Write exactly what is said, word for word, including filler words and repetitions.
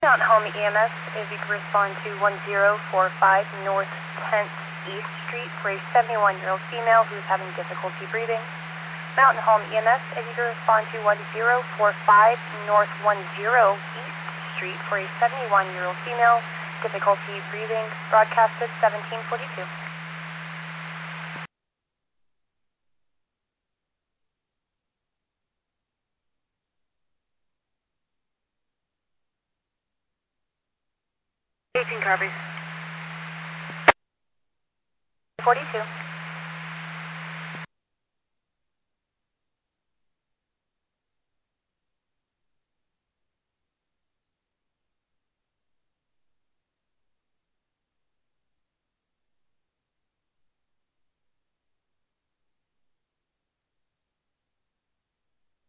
Mountain Home E M S, if you could respond to one zero four five North tenth East Street for a seventy-one-year-old female who is having difficulty breathing. Mountain Home E M S, if you could respond to one zero four five North ten East Street for a seventy-one-year-old female, difficulty breathing, broadcasted seventeen forty-two. eighteen copy. forty-two.